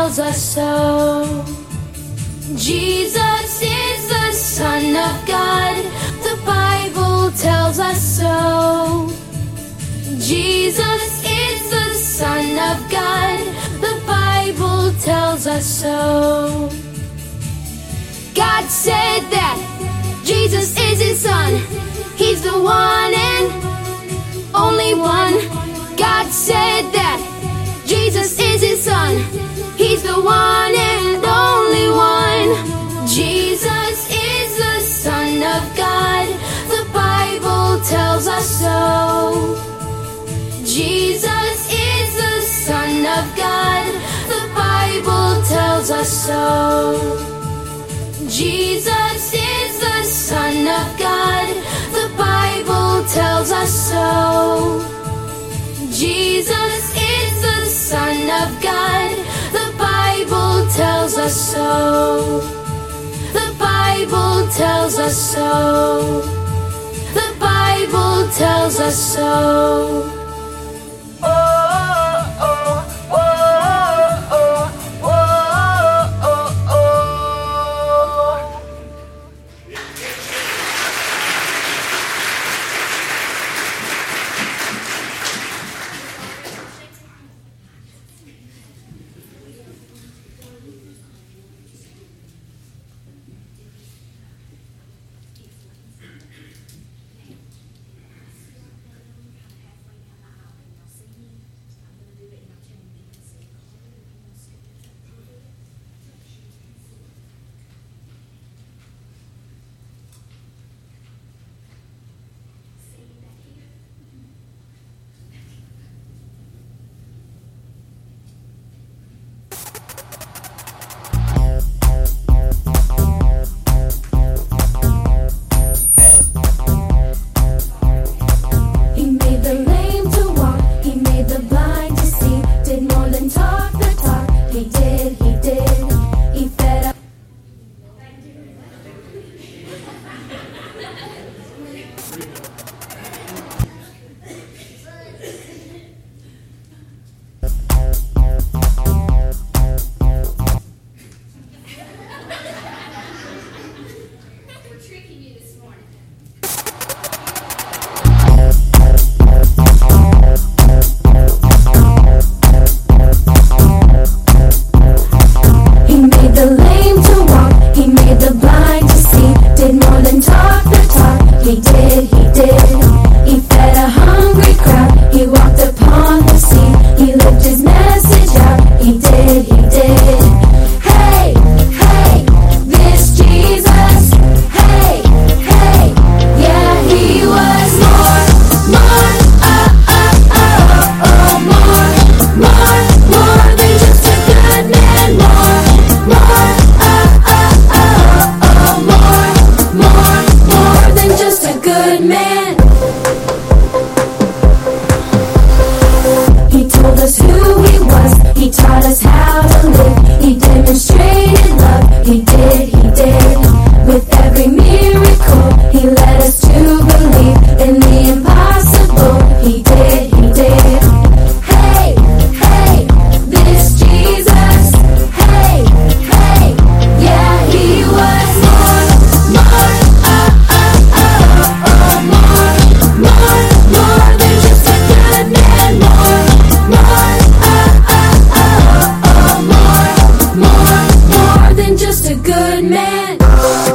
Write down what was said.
tells us so. Jesus is the Son of God, the Bible tells us so. Jesus is the Son of God, the Bible tells us so. God said that Jesus is His Son, He's the one and only one. God said that Jesus is His Son, He's the one and only one. Jesus is the Son of God, the Bible tells us so. Jesus is the Son of God, the Bible tells us so. Jesus is the Son of God, the Bible tells us so. Jesus is the Son of God, the Bible tells us so. The Bible tells us so. The Bible tells us so. Just a good man.